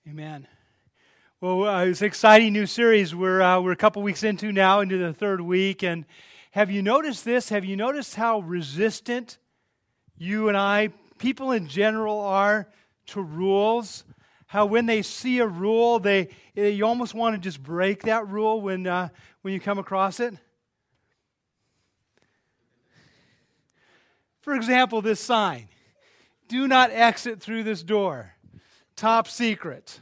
Amen. Well, it's an exciting new series. We're a couple weeks into the third week. And have you noticed this? Have you noticed how resistant you and I, people in general, are to rules? How when they see a rule, you almost want to just break that rule when you come across it? For example, this sign: "Do not exit through this door. Top secret."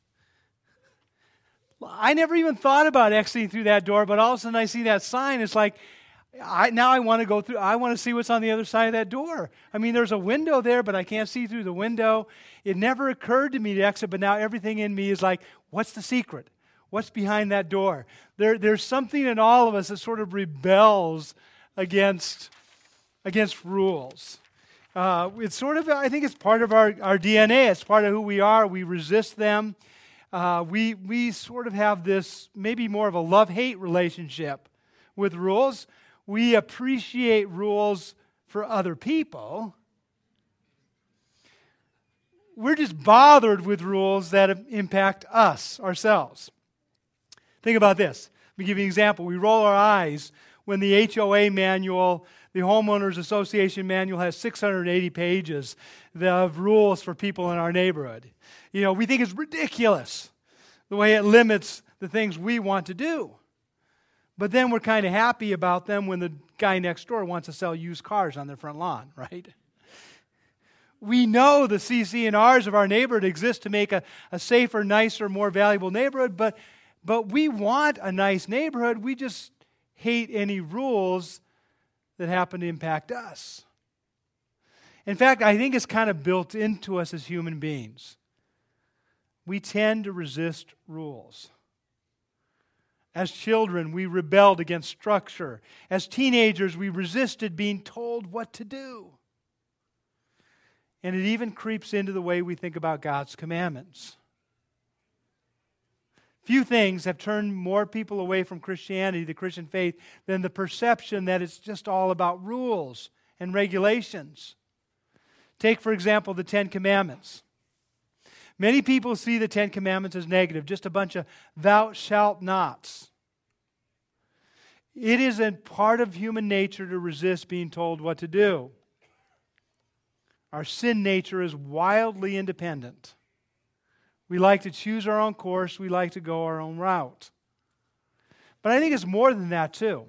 I never even thought about exiting through that door, but all of a sudden I see that sign. It's like, now I want to go through. I want to see what's on the other side of that door. I mean, there's a window there, but I can't see through the window. It never occurred to me to exit, but now everything in me is like, what's the secret? What's behind that door? There's something in all of us that sort of rebels against rules. It's sort of, I think it's part of our DNA. It's part of who we are. We resist them. We sort of have this maybe more of a love-hate relationship with rules. We appreciate rules for other people. We're just bothered with rules that impact us, ourselves. Think about this. Let me give you an example. We roll our eyes when the HOA manual, the Homeowners Association manual, has 680 pages of rules for people in our neighborhood. You know, we think it's ridiculous the way it limits the things we want to do. But then we're kind of happy about them when the guy next door wants to sell used cars on their front lawn, right? We know the CC&Rs of our neighborhood exist to make a safer, nicer, more valuable neighborhood, but we want a nice neighborhood. We just hate any rules that happen to impact us. In fact, I think it's kind of built into us as human beings. We tend to resist rules. As children, we rebelled against structure. As teenagers, we resisted being told what to do. And it even creeps into the way we think about God's commandments. Few things have turned more people away from Christianity, the Christian faith, than the perception that it's just all about rules and regulations. Take, for example, the Ten Commandments. Many people see the Ten Commandments as negative, just a bunch of thou shalt nots. It is a part of human nature to resist being told what to do. Our sin nature is wildly independent. We like to choose our own course. We like to go our own route. But I think it's more than that too.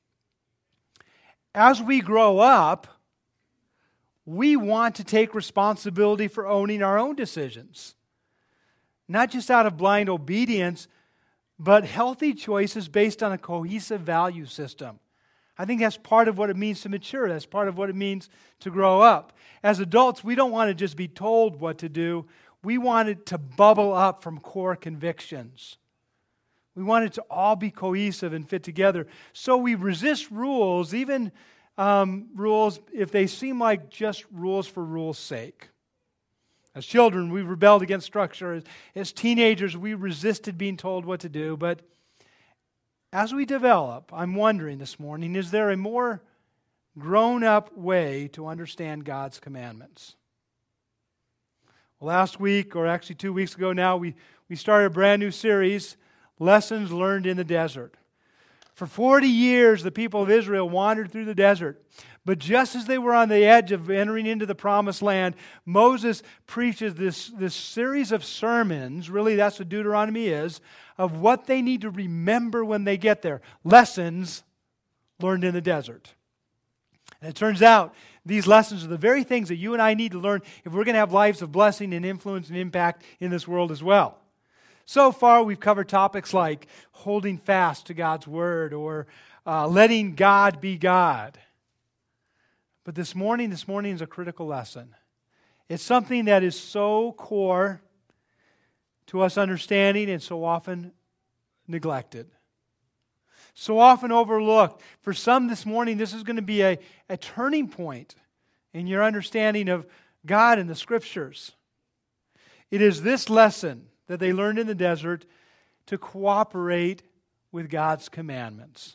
As we grow up, we want to take responsibility for owning our own decisions. Not just out of blind obedience, but healthy choices based on a cohesive value system. I think that's part of what it means to mature. That's part of what it means to grow up. As adults, we don't want to just be told what to do. We want it to bubble up from core convictions. We want it to all be cohesive and fit together. So we resist rules, even rules if they seem like just rules for rules' sake. As children, we rebelled against structure. As teenagers, we resisted being told what to do. But as we develop, I'm wondering this morning, is there a more grown-up way to understand God's commandments? Well, last week, or actually 2 weeks ago now, we started a brand new series, Lessons Learned in the Desert. For 40 years, the people of Israel wandered through the desert. But just as they were on the edge of entering into the promised land, Moses preaches this series of sermons, really that's what Deuteronomy is, of what they need to remember when they get there. Lessons learned in the desert. And it turns out these lessons are the very things that you and I need to learn if we're going to have lives of blessing and influence and impact in this world as well. So far, we've covered topics like holding fast to God's Word or letting God be God. But this morning is a critical lesson. It's something that is so core to us understanding and so often neglected. So often overlooked. For some this morning, this is going to be a turning point in your understanding of God and the Scriptures. It is this lesson that they learned in the desert to cooperate with God's commandments.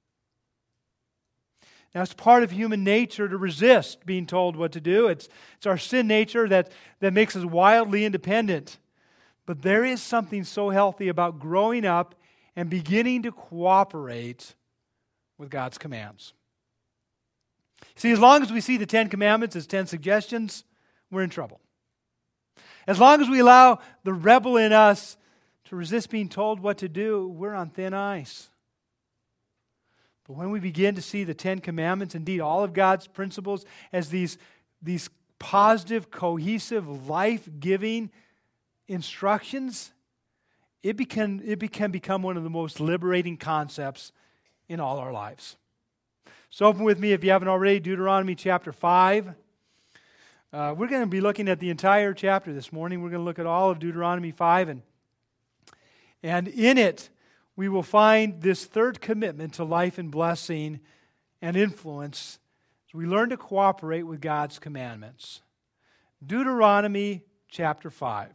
Now, it's part of human nature to resist being told what to do. It's our sin nature that makes us wildly independent. But there is something so healthy about growing up and beginning to cooperate with God's commands. See, as long as we see the 10 Commandments as 10 suggestions, we're in trouble. As long as we allow the rebel in us to resist being told what to do, we're on thin ice. But when we begin to see the 10 Commandments, indeed all of God's principles, as these positive, cohesive, life-giving instructions, it can become one of the most liberating concepts in all our lives. So open with me, if you haven't already, Deuteronomy chapter 5. We're going to be looking at the entire chapter this morning. We're going to look at all of Deuteronomy 5. And in it, we will find this third commitment to life and blessing and influence as we learn to cooperate with God's commandments. Deuteronomy chapter 5.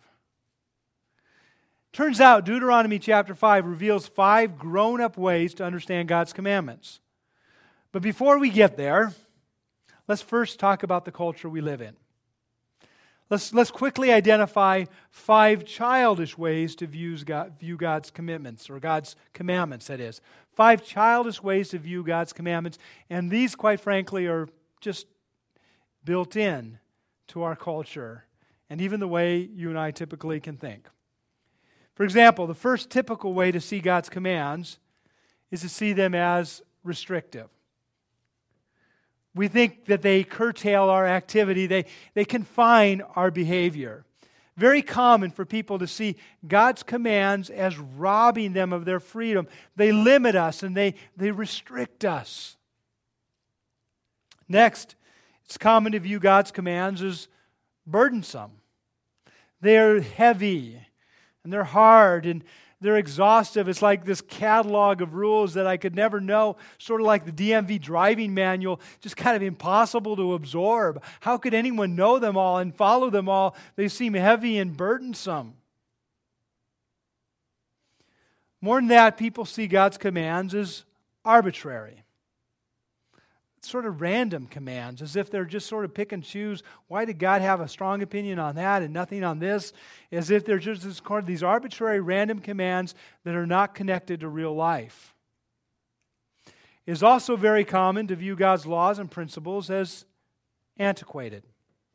Turns out Deuteronomy chapter 5 reveals 5 grown-up ways to understand God's commandments. But before we get there, let's first talk about the culture we live in. Let's quickly identify 5 childish ways to view God's commitments, or God's commandments, that is. 5 childish ways to view God's commandments, and these, quite frankly, are just built in to our culture, and even the way you and I typically can think. For example, the first typical way to see God's commands is to see them as restrictive. We think that they curtail our activity, they confine our behavior. Very common for people to see God's commands as robbing them of their freedom. They limit us and they restrict us. Next, it's common to view God's commands as burdensome. They're heavy and they're hard and they're exhaustive. It's like this catalog of rules that I could never know, sort of like the DMV driving manual, just kind of impossible to absorb. How could anyone know them all and follow them all? They seem heavy and burdensome. More than that, people see God's commands as arbitrary. Sort of random commands, as if they're just sort of pick and choose. Why did God have a strong opinion on that and nothing on this? As if they're just these arbitrary random commands that are not connected to real life. It is also very common to view God's laws and principles as antiquated.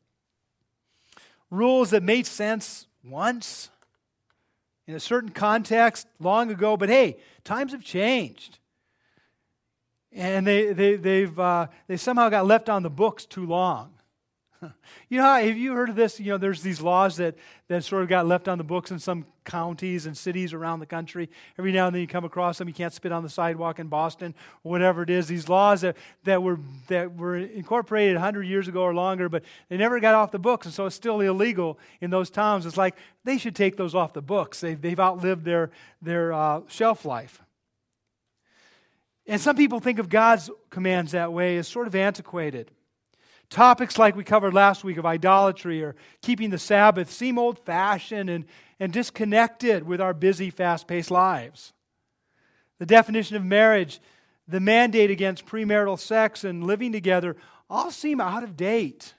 Rules that made sense once, in a certain context, long ago, but hey, times have changed. And they somehow got left on the books too long. You know, have you heard of this? You know, there's these laws that sort of got left on the books in some counties and cities around the country. Every now and then you come across them. You can't spit on the sidewalk in Boston or whatever it is. These laws that were incorporated 100 years ago or longer, but they never got off the books, and so it's still illegal in those towns. It's like they should take those off the books. They've outlived their shelf life. And some people think of God's commands that way as sort of antiquated. Topics like we covered last week of idolatry or keeping the Sabbath seem old-fashioned and disconnected with our busy, fast-paced lives. The definition of marriage, the mandate against premarital sex and living together all seem out of date.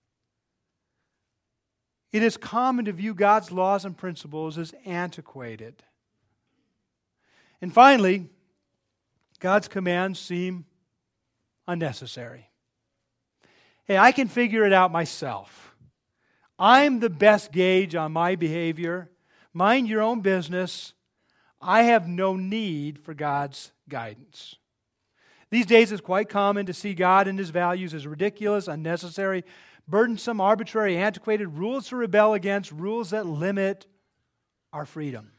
It is common to view God's laws and principles as antiquated. And finally, God's commands seem unnecessary. Hey, I can figure it out myself. I'm the best gauge on my behavior. Mind your own business. I have no need for God's guidance. These days it's quite common to see God and His values as ridiculous, unnecessary, burdensome, arbitrary, antiquated rules to rebel against, rules that limit our freedom.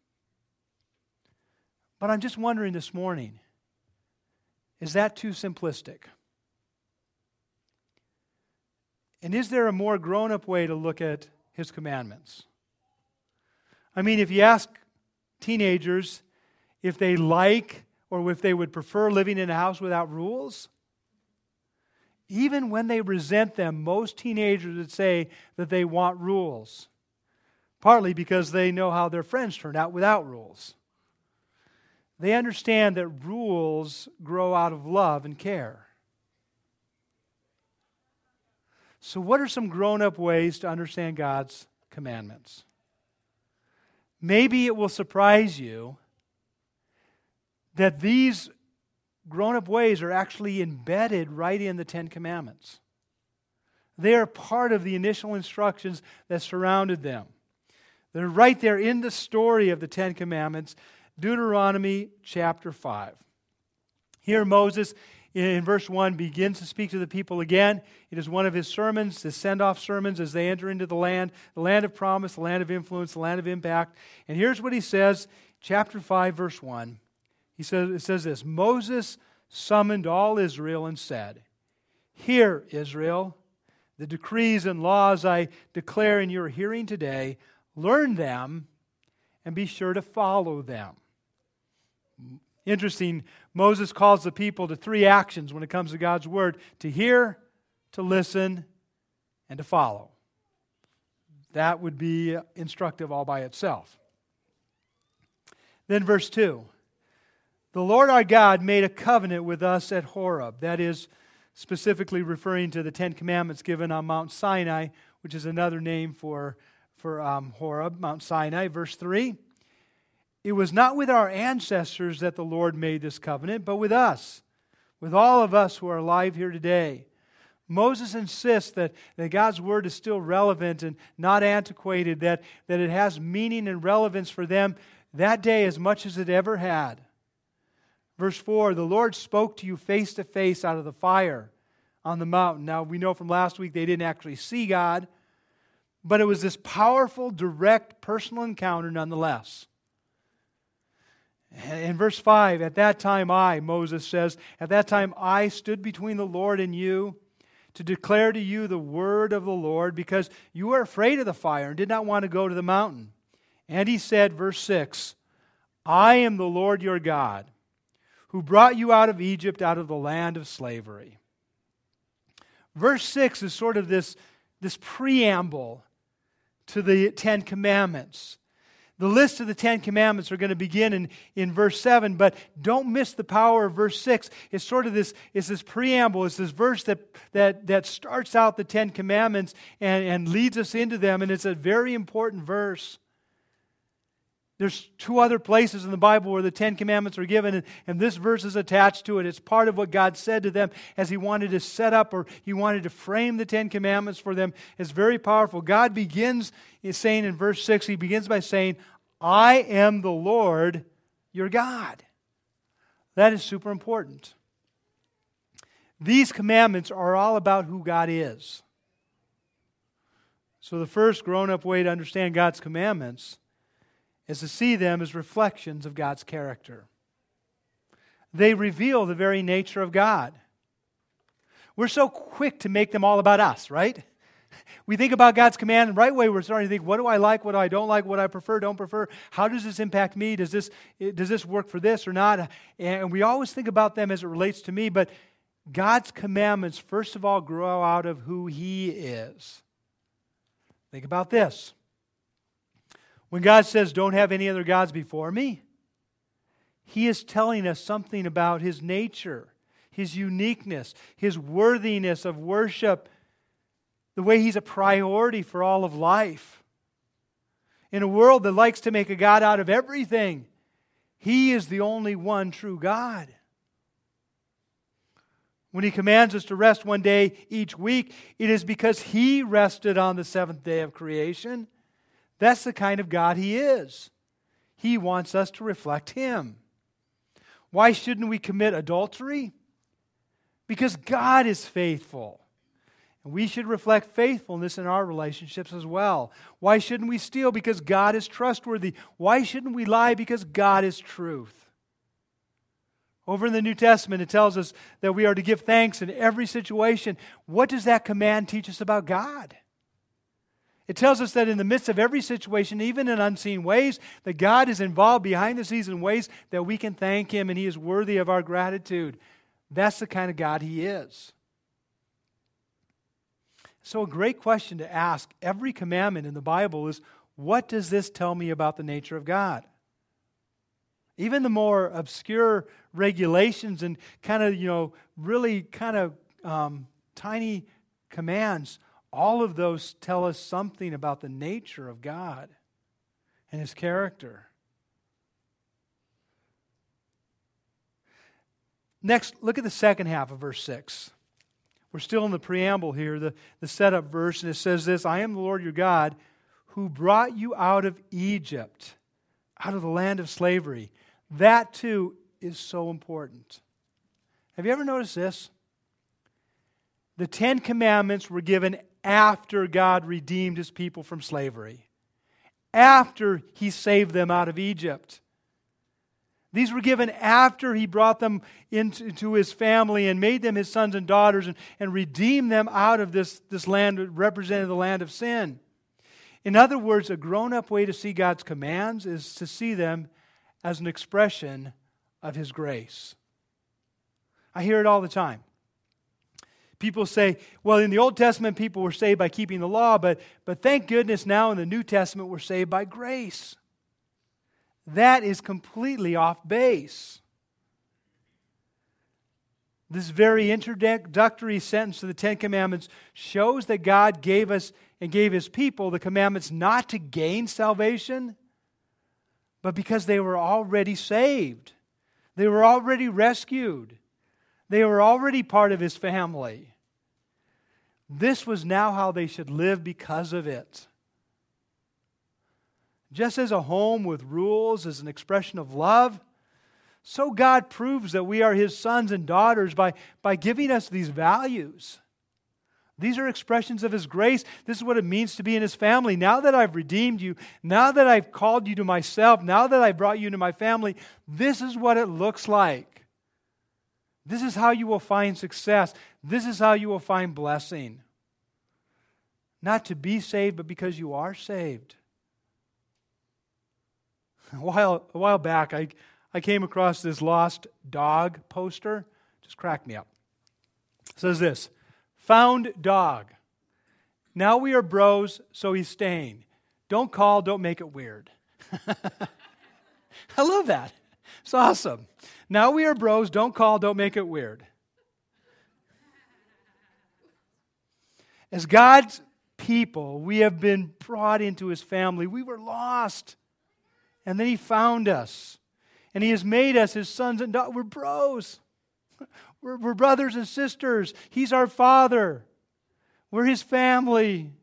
But I'm just wondering this morning, is that too simplistic? And is there a more grown-up way to look at His commandments? I mean, if you ask teenagers if they like or if they would prefer living in a house without rules, even when they resent them, most teenagers would say that they want rules, partly because they know how their friends turned out without rules. They understand that rules grow out of love and care. So what are some grown-up ways to understand God's commandments? maybe it will surprise you that these grown-up ways are actually embedded right in the Ten Commandments. They are part of the initial instructions that surrounded them. They're right there in the story of the Ten Commandments, Deuteronomy chapter 5. Here Moses, in verse 1, begins to speak to the people again. It is one of his sermons, his send-off sermons as they enter into the land of promise, the land of influence, the land of impact. And here's what he says, chapter 5, verse 1. It says this, Moses summoned all Israel and said, "Hear, Israel, the decrees and laws I declare in your hearing today, learn them and be sure to follow them." Interesting, Moses calls the people to three actions when it comes to God's Word: to hear, to listen, and to follow. That would be instructive all by itself. Then verse 2. The Lord our God made a covenant with us at Horeb. That is specifically referring to the Ten Commandments given on Mount Sinai, which is another name for Horeb, Mount Sinai. Verse 3. It was not with our ancestors that the Lord made this covenant, but with us, with all of us who are alive here today. Moses insists that God's Word is still relevant and not antiquated, that it has meaning and relevance for them that day as much as it ever had. Verse 4, the Lord spoke to you face to face out of the fire on the mountain. Now, we know from last week they didn't actually see God, but it was this powerful, direct, personal encounter nonetheless. In verse 5, at that time Moses says, at that time I stood between the Lord and you to declare to you the word of the Lord, because you were afraid of the fire and did not want to go to the mountain. And he said, verse 6, I am the Lord your God, who brought you out of Egypt, out of the land of slavery. Verse 6 is sort of this preamble to the Ten Commandments. The list of the Ten Commandments are going to begin in verse 7, but don't miss the power of verse 6. It's sort of this preamble, it's this verse that starts out the Ten Commandments and leads us into them, and it's a very important verse. There's two other places in the Bible where the Ten Commandments are given, and this verse is attached to it. It's part of what God said to them as He wanted to set up, or He wanted to frame the Ten Commandments for them. It's very powerful. God begins saying in verse 6, He begins by saying, I am the Lord your God. That is super important. These commandments are all about who God is. So the first grown-up way to understand God's commandments is to see them as reflections of God's character. They reveal the very nature of God. We're so quick to make them all about us, right? We think about God's command, and right away we're starting to think, what do I like, what do I don't like, what I prefer, don't prefer, how does this impact me, does this work for this or not? And we always think about them as it relates to me, but God's commandments, first of all, grow out of who He is. Think about this. When God says, don't have any other gods before me, He is telling us something about His nature, His uniqueness, His worthiness of worship, the way He's a priority for all of life. In a world that likes to make a God out of everything, He is the only one true God. When He commands us to rest one day each week, it is because He rested on the seventh day of creation. That's the kind of God He is. He wants us to reflect Him. Why shouldn't we commit adultery? Because God is faithful. And we should reflect faithfulness in our relationships as well. Why shouldn't we steal? Because God is trustworthy. Why shouldn't we lie? Because God is truth. Over in the New Testament, it tells us that we are to give thanks in every situation. What does that command teach us about God? It tells us that in the midst of every situation, even in unseen ways, that God is involved behind the scenes in ways that we can thank Him, and He is worthy of our gratitude. That's the kind of God He is. So a great question to ask every commandment in the Bible is, what does this tell me about the nature of God? Even the more obscure regulations and really tiny commands, all of those tell us something about the nature of God and His character. Next, look at the second half of verse 6. We're still in the preamble here, the setup verse, and it says this, I am the Lord your God who brought you out of Egypt, out of the land of slavery. That too is so important. Have you ever noticed this? The Ten Commandments were given after God redeemed His people from slavery, after He saved them out of Egypt. These were given after He brought them into His family and made them His sons and daughters and redeemed them out of this land that represented the land of sin. In other words, a grown-up way to see God's commands is to see them as an expression of His grace. I hear it all the time. People say, well, in the Old Testament, people were saved by keeping the law, but thank goodness now in the New Testament, we're saved by grace. That is completely off base. This very introductory sentence to the Ten Commandments shows that God gave us and gave His people the commandments not to gain salvation, but because they were already saved. They were already rescued. They were already part of His family. This was now how they should live because of it. Just as a home with rules is an expression of love, so God proves that we are His sons and daughters by giving us these values. These are expressions of His grace. This is what it means to be in His family. Now that I've redeemed you, now that I've called you to myself, now that I've brought you into my family, this is what it looks like. This is how you will find success. This is how you will find blessing. Not to be saved, but because you are saved. A while back, I came across this lost dog poster. Just cracked me up. It says this, found dog. Now we are bros, so he's staying. Don't call, don't make it weird. I love that. It's awesome. Now we are bros, don't call, don't make it weird. As God's people, we have been brought into His family. We were lost. And then He found us. And He has made us His sons and daughters. We're bros. We're brothers and sisters. He's our Father. We're His family.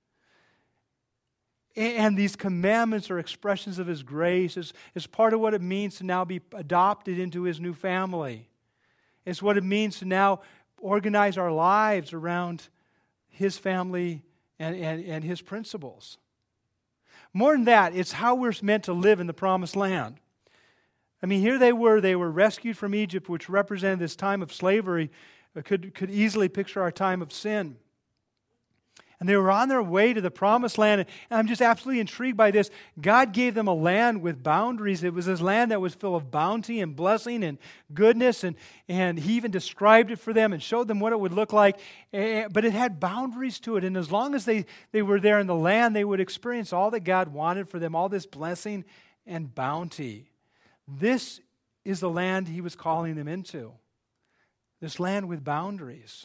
And these commandments are expressions of His grace. It's part of what it means to now be adopted into His new family. It's what it means to now organize our lives around His family and His principles. More than that, it's how we're meant to live in the Promised Land. I mean, here they were rescued from Egypt, which represented this time of slavery, could easily picture our time of sin. And they were on their way to the Promised Land, and I'm just absolutely intrigued by this. God gave them a land with boundaries. It was this land that was full of bounty and blessing and goodness, and He even described it for them and showed them what it would look like. But it had boundaries to it, and as long as they were there in the land, they would experience all that God wanted for them, all this blessing and bounty. This is the land He was calling them into, this land with boundaries.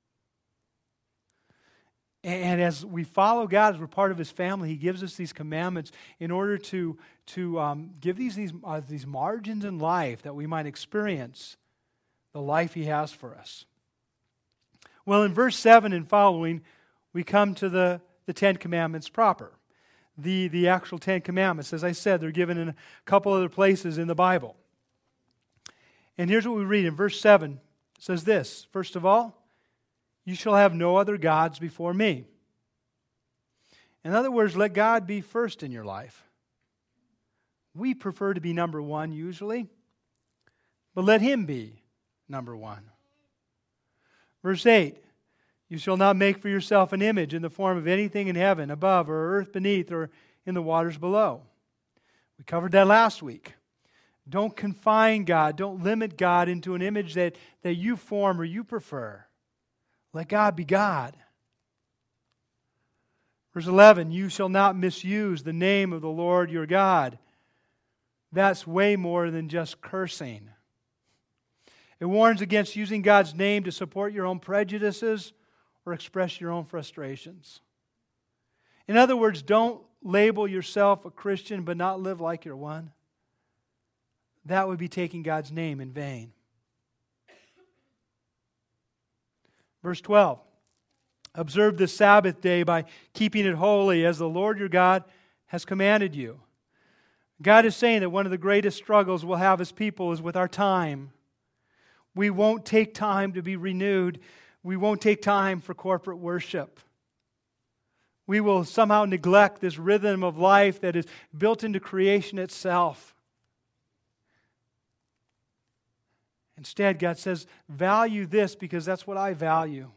And as we follow God, as we're part of His family, He gives us these commandments in order to give these margins in life that we might experience the life He has for us. Well, in verse 7 and following, we come to the Ten Commandments proper. The actual Ten Commandments. As I said, they're given in a couple other places in the Bible. And here's what we read in verse 7. It says this, first of all, you shall have no other gods before me. In other words, let God be first in your life. We prefer to be number one usually, but let Him be number one. Verse 8, you shall not make for yourself an image in the form of anything in heaven, above, or earth beneath, or in the waters below. We covered that last week. Don't confine God. Don't limit God into an image that you form or you prefer. Let God be God. Verse 11, you shall not misuse the name of the Lord your God. That's way more than just cursing. It warns against using God's name to support your own prejudices or express your own frustrations. In other words, don't label yourself a Christian but not live like you're one, that would be taking God's name in vain. Verse 12. Observe the Sabbath day by keeping it holy as the Lord your God has commanded you. God is saying that one of the greatest struggles we'll have as people is with our time. We won't take time to be renewed. We won't take time for corporate worship. We will somehow neglect this rhythm of life that is built into creation itself. Instead, God says, value this because that's what I value.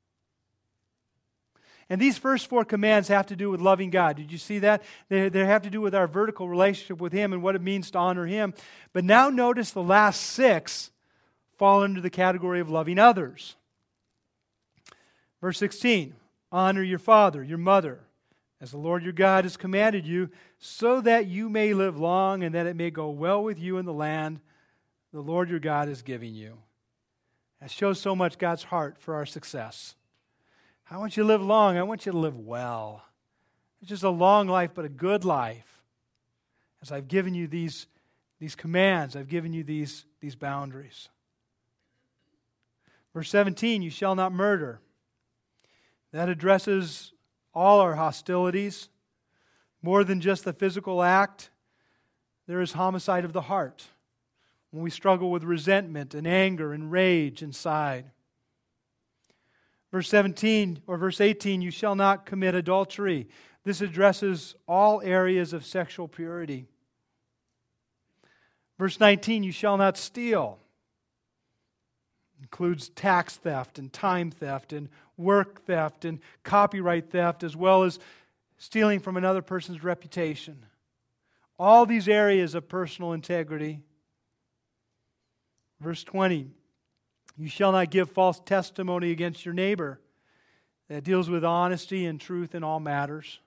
And these first 4 commands have to do with loving God. Did you see that? They have to do with our vertical relationship with Him and what it means to honor Him. But now notice the last 6 fall into the category of loving others. Verse 16, honor your father, your mother, as the Lord your God has commanded you, so that you may live long and that it may go well with you in the land the Lord your God is giving you. That shows so much God's heart for our success. I want you to live long. I want you to live well. It's just a long life, but a good life. As I've given you these commands, I've given you these boundaries. Verse 17, you shall not murder. That addresses all our hostilities. More than just the physical act, there is homicide of the heart. When we struggle with resentment and anger and rage inside. Verse 17 or verse 18, you shall not commit adultery. This addresses all areas of sexual purity. Verse 19, you shall not steal. Includes tax theft and time theft and work theft and copyright theft, as well as stealing from another person's reputation. All these areas of personal integrity. Verse 20, you shall not give false testimony against your neighbor. That deals with honesty and truth in all matters.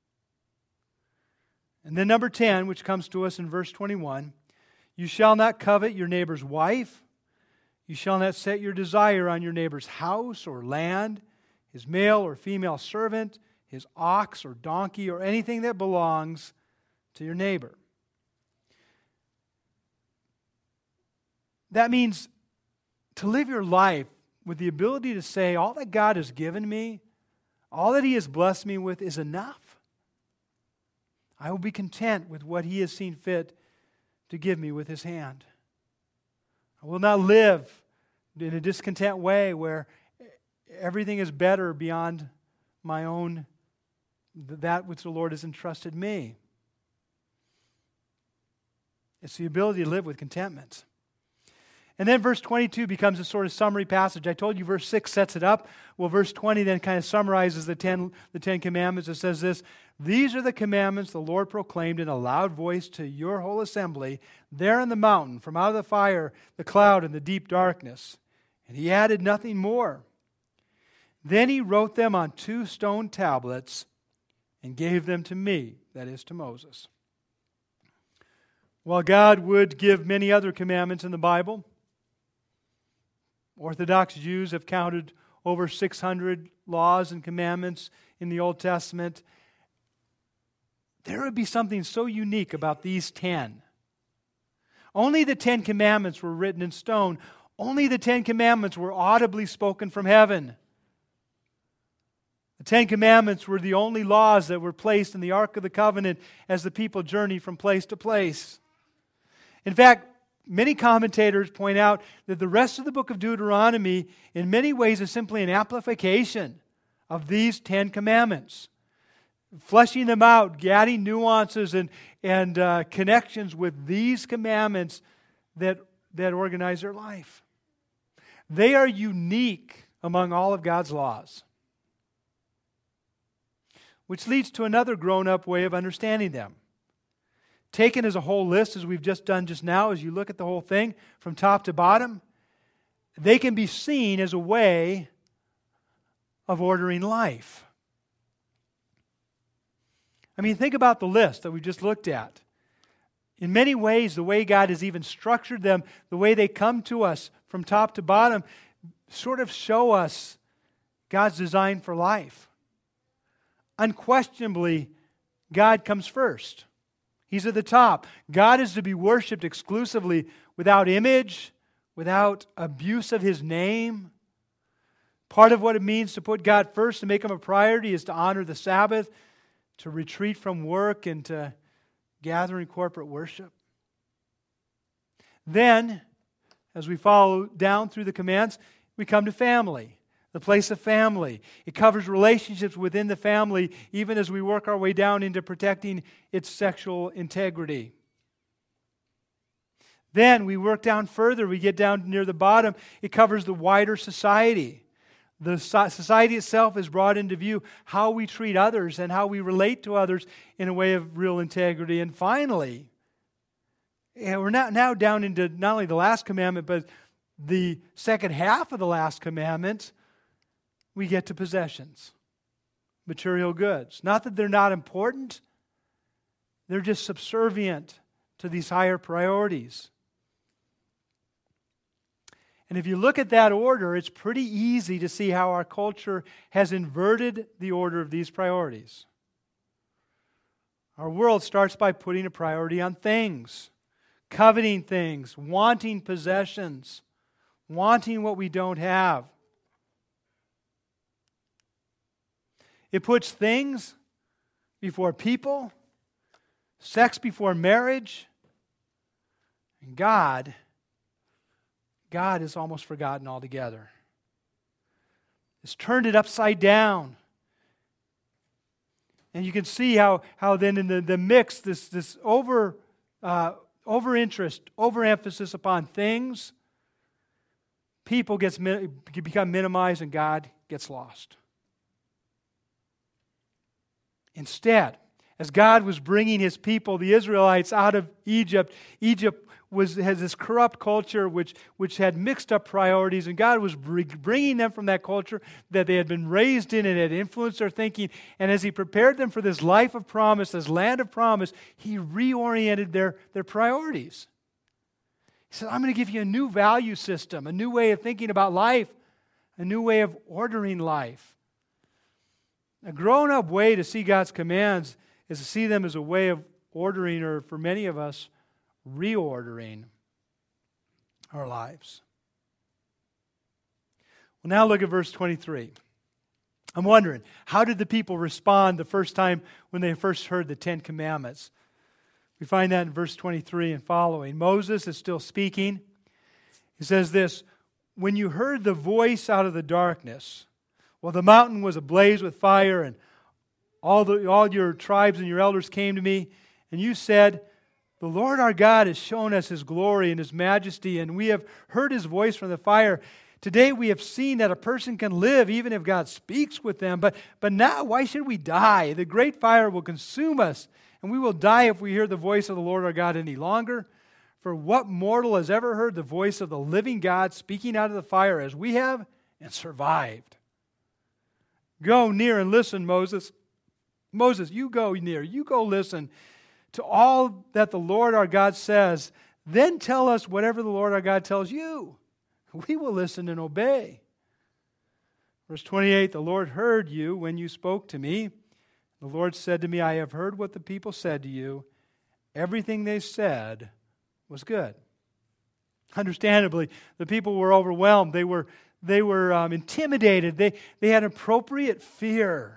And then number 10, which comes to us in verse 21, you shall not covet your neighbor's wife. You shall not set your desire on your neighbor's house or land, his male or female servant, his ox or donkey, or anything that belongs to your neighbor. That means to live your life with the ability to say, all that God has given me, all that He has blessed me with is enough. I will be content with what He has seen fit to give me with His hand. I will not live in a discontent way where everything is better beyond my own, that which the Lord has entrusted me. It's the ability to live with contentment. And then verse 22 becomes a sort of summary passage. I told you verse 6 sets it up. Well, verse 20 then kind of summarizes the Ten Commandments. It says this, these are the commandments the Lord proclaimed in a loud voice to your whole assembly there in the mountain, from out of the fire, the cloud, and the deep darkness. And He added nothing more. Then He wrote them on 2 stone tablets and gave them to me, that is, to Moses. While God would give many other commandments in the Bible, Orthodox Jews have counted over 600 laws and commandments in the Old Testament. There would be something so unique about these 10. Only the 10 Commandments were written in stone. Only the 10 Commandments were audibly spoken from heaven. The 10 Commandments were the only laws that were placed in the Ark of the Covenant as the people journeyed from place to place. In fact, many commentators point out that the rest of the book of Deuteronomy in many ways is simply an amplification of these 10 Commandments, fleshing them out, adding nuances and connections with these commandments that organize their life. They are unique among all of God's laws, which leads to another grown-up way of understanding them. Taken as a whole list, as we've just done just now, as you look at the whole thing from top to bottom, they can be seen as a way of ordering life. I mean, think about the list that we just looked at. In many ways, the way God has even structured them, the way they come to us from top to bottom, sort of show us God's design for life. Unquestionably, God comes first. He's at the top. God is to be worshiped exclusively without image, without abuse of His name. Part of what it means to put God first, to make Him a priority, is to honor the Sabbath, to retreat from work, and to gather in corporate worship. Then, as we follow down through the commands, we come to family, the place of family. It covers relationships within the family, even as we work our way down into protecting its sexual integrity. Then we work down further. We get down near the bottom. It covers the wider society. The society itself is brought into view, how we treat others and how we relate to others in a way of real integrity. And finally, we're now down into not only the last commandment, but the second half of the last commandment. We get to possessions, material goods. Not that they're not important, they're just subservient to these higher priorities. And if you look at that order, it's pretty easy to see how our culture has inverted the order of these priorities. Our world starts by putting a priority on things, coveting things, wanting possessions, wanting what we don't have. It puts things before people, sex before marriage, and God is almost forgotten altogether. It's turned it upside down. And you can see how then in the mix, this over-interest, overemphasis upon things, people become minimized and God gets lost. Instead, as God was bringing His people, the Israelites, out of Egypt, Egypt has this corrupt culture which had mixed up priorities, and God was bringing them from that culture that they had been raised in and had influenced their thinking. And as He prepared them for this life of promise, this land of promise, He reoriented their priorities. He said, I'm going to give you a new value system, a new way of thinking about life, a new way of ordering life. A grown-up way to see God's commands is to see them as a way of ordering, or for many of us, reordering our lives. Well, now look at verse 23. I'm wondering, how did the people respond the first time when they first heard the Ten Commandments? We find that in verse 23 and following. Moses is still speaking. He says this, when you heard the voice out of the darkness, well, the mountain was ablaze with fire, and all your tribes and your elders came to me, and you said, the Lord our God has shown us His glory and His majesty, and we have heard His voice from the fire. Today we have seen that a person can live even if God speaks with them. But now, why should we die? The great fire will consume us, and we will die if we hear the voice of the Lord our God any longer. For what mortal has ever heard the voice of the living God speaking out of the fire as we have, and survived? Go near and listen, Moses. Moses, you go near, you go listen to all that the Lord our God says. Then tell us whatever the Lord our God tells you. We will listen and obey. Verse 28, the Lord heard you when you spoke to me. The Lord said to me, I have heard what the people said to you. Everything they said was good. Understandably, the people were overwhelmed. They were intimidated. They had appropriate fear.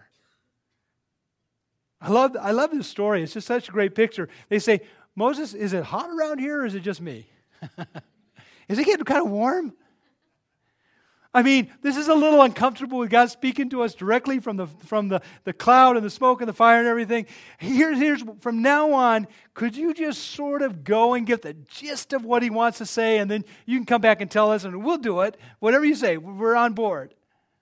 I love this story. It's just such a great picture. They say, Moses, is it hot around here or is it just me? Is it getting kind of warm? I mean, this is a little uncomfortable with God speaking to us directly from the cloud and the smoke and the fire and everything. Here's from now on, could you just sort of go and get the gist of what He wants to say, and then you can come back and tell us, and we'll do it. Whatever you say, we're on board.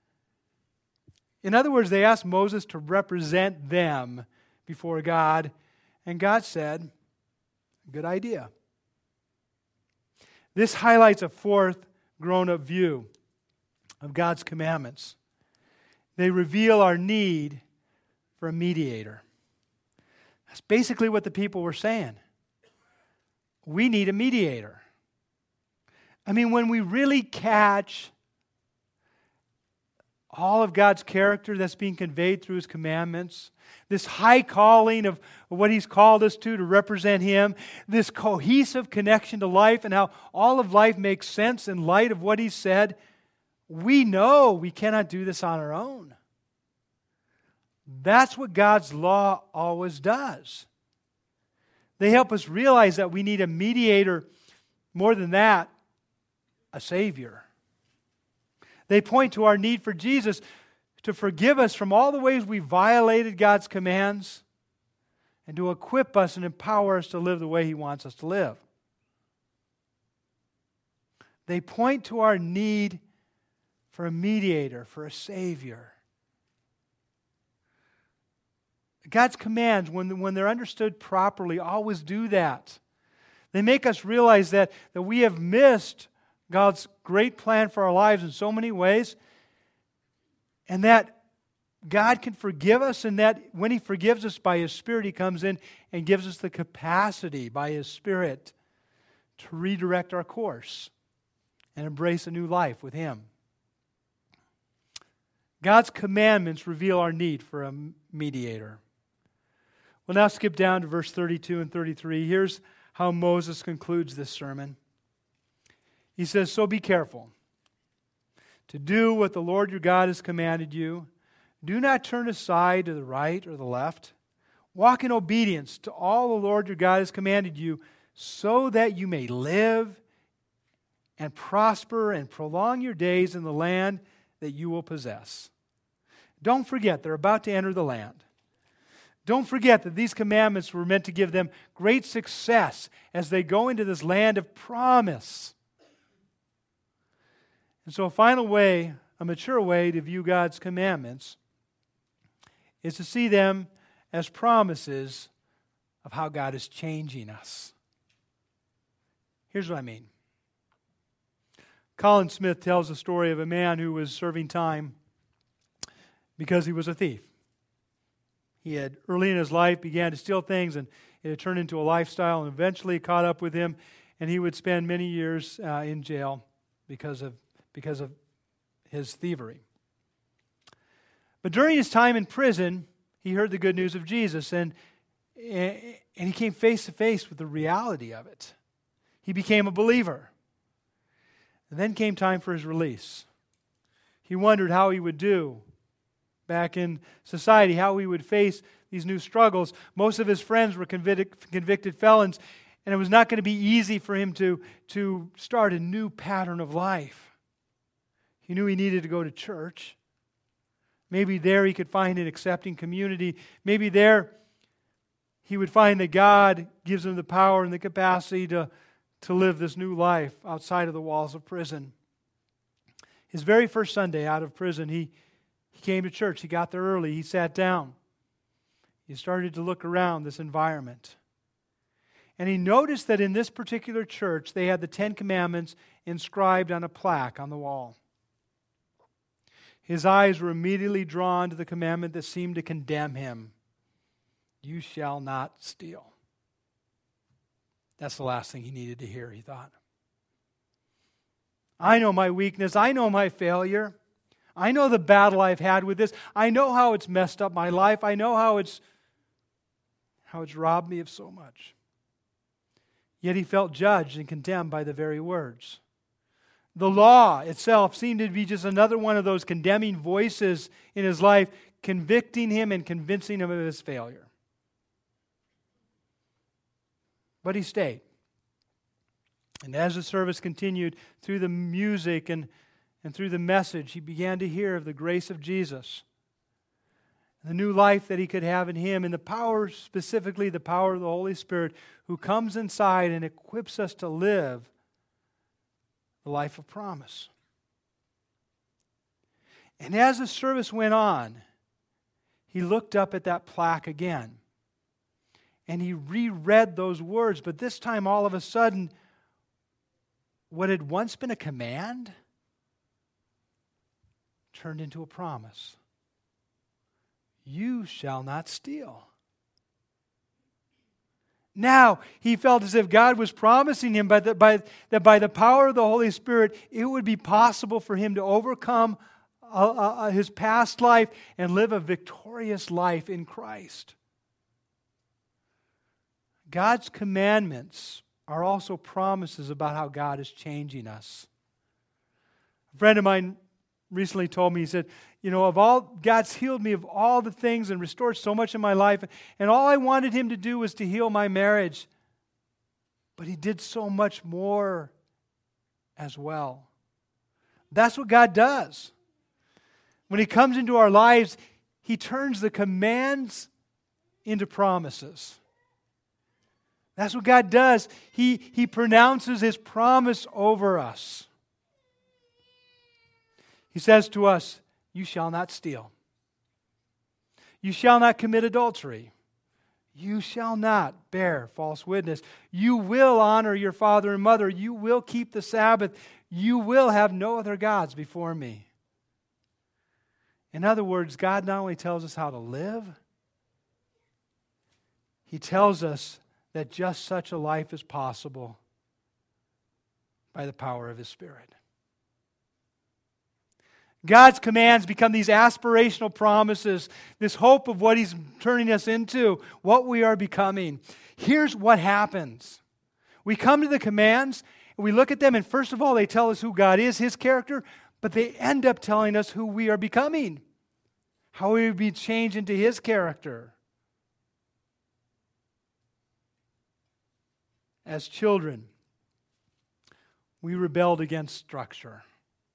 In other words, they asked Moses to represent them before God, and God said, good idea. This highlights a fourth grown-up view of God's commandments. They reveal our need for a mediator. That's basically what the people were saying. We need a mediator. I mean, when we really catch all of God's character that's being conveyed through His commandments, this high calling of what He's called us to represent Him, this cohesive connection to life and how all of life makes sense in light of what He said, we know we cannot do this on our own. That's what God's law always does. They help us realize that we need a mediator, more than that, a Savior. They point to our need for Jesus to forgive us from all the ways we violated God's commands and to equip us and empower us to live the way He wants us to live. They point to our need for a mediator, for a Savior. God's commands, when they're understood properly, always do that. They make us realize that we have missed God's great plan for our lives in so many ways, and that God can forgive us, and that when He forgives us by His Spirit, He comes in and gives us the capacity by His Spirit to redirect our course and embrace a new life with Him. God's commandments reveal our need for a mediator. We'll now skip down to verse 32 and 33. Here's how Moses concludes this sermon. He says, "So be careful to do what the Lord your God has commanded you. Do not turn aside to the right or the left. Walk in obedience to all the Lord your God has commanded you, so that you may live and prosper and prolong your days in the land that you will possess." Don't forget, they're about to enter the land. Don't forget that these commandments were meant to give them great success as they go into this land of promise. And so a final way, a mature way to view God's commandments is to see them as promises of how God is changing us. Here's what I mean. Colin Smith tells the story of a man who was serving time because he was a thief. He had, early in his life, began to steal things, and it had turned into a lifestyle, and eventually it caught up with him, and he would spend many years in jail because of his thievery. But during his time in prison, he heard the good news of Jesus, and he came face to face with the reality of it. He became a believer. And then came time for his release. He wondered how he would do back in society, how he would face these new struggles. Most of his friends were convicted felons, and it was not going to be easy for him to start a new pattern of life. He knew he needed to go to church. Maybe there he could find an accepting community. Maybe there he would find that God gives him the power and the capacity to live this new life outside of the walls of prison. His very first Sunday out of prison, he came to church. He got there early. He sat down. He started to look around this environment. And he noticed that in this particular church, they had the 10 Commandments inscribed on a plaque on the wall. His eyes were immediately drawn to the commandment that seemed to condemn him. You shall not steal. That's the last thing he needed to hear, he thought. I know my weakness. I know my failure. I know the battle I've had with this. I know how it's messed up my life. I know how it's robbed me of so much. Yet he felt judged and condemned by the very words. The law itself seemed to be just another one of those condemning voices in his life, convicting him and convincing him of his failure. But he stayed. And as the service continued, through the music and through the message, he began to hear of the grace of Jesus, the new life that he could have in Him, and the power, specifically the power of the Holy Spirit, who comes inside and equips us to live the life of promise. And as the service went on, he looked up at that plaque again, and he reread those words, but this time all of a sudden, what had once been a command turned into a promise. You shall not steal. Now, he felt as if God was promising him that by the power of the Holy Spirit, it would be possible for him to overcome his past life and live a victorious life in Christ. God's commandments are also promises about how God is changing us. A friend of mine recently told me, he said, God's healed me of all the things and restored so much in my life, and all I wanted Him to do was to heal my marriage. But He did so much more as well. That's what God does. When He comes into our lives, He turns the commands into promises. That's what God does. He pronounces His promise over us. He says to us, "You shall not steal. You shall not commit adultery. You shall not bear false witness. You will honor your father and mother. You will keep the Sabbath. You will have no other gods before me." In other words, God not only tells us how to live, He tells us that just such a life is possible by the power of His Spirit. God's commands become these aspirational promises, this hope of what He's turning us into, what we are becoming. Here's what happens. We come to the commands, and we look at them, and first of all, they tell us who God is, His character, but they end up telling us who we are becoming, how we will be changed into His character. As children, we rebelled against structure.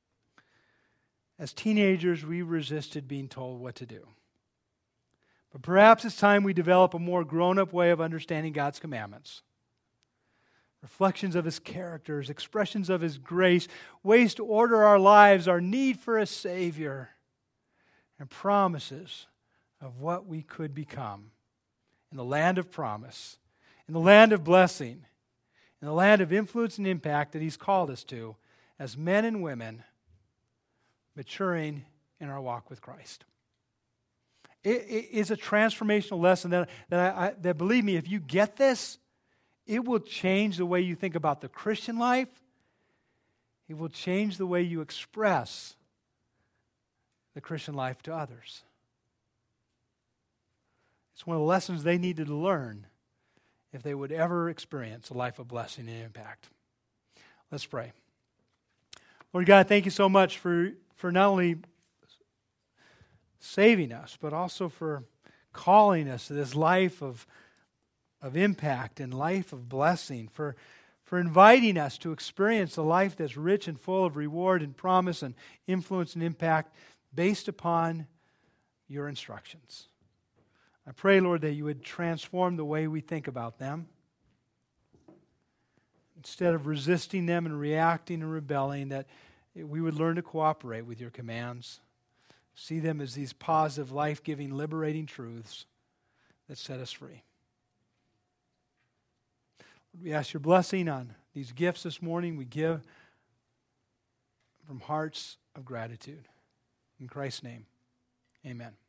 As teenagers, we resisted being told what to do. But perhaps it's time we develop a more grown-up way of understanding God's commandments. Reflections of His characters, expressions of His grace, ways to order our lives, our need for a Savior, and promises of what we could become in the land of promise, in the land of blessing, in the land of influence and impact that He's called us to as men and women maturing in our walk with Christ. It is a transformational lesson that believe me, if you get this, it will change the way you think about the Christian life. It will change the way you express the Christian life to others. It's one of the lessons they needed to learn if they would ever experience a life of blessing and impact. Let's pray. Lord God, thank You so much for not only saving us, but also for calling us to this life of impact and life of blessing, for inviting us to experience a life that's rich and full of reward and promise and influence and impact based upon Your instructions. I pray, Lord, that You would transform the way we think about them. Instead of resisting them and reacting and rebelling, that we would learn to cooperate with Your commands, see them as these positive, life-giving, liberating truths that set us free. We ask Your blessing on these gifts this morning. We give from hearts of gratitude. In Christ's name, amen.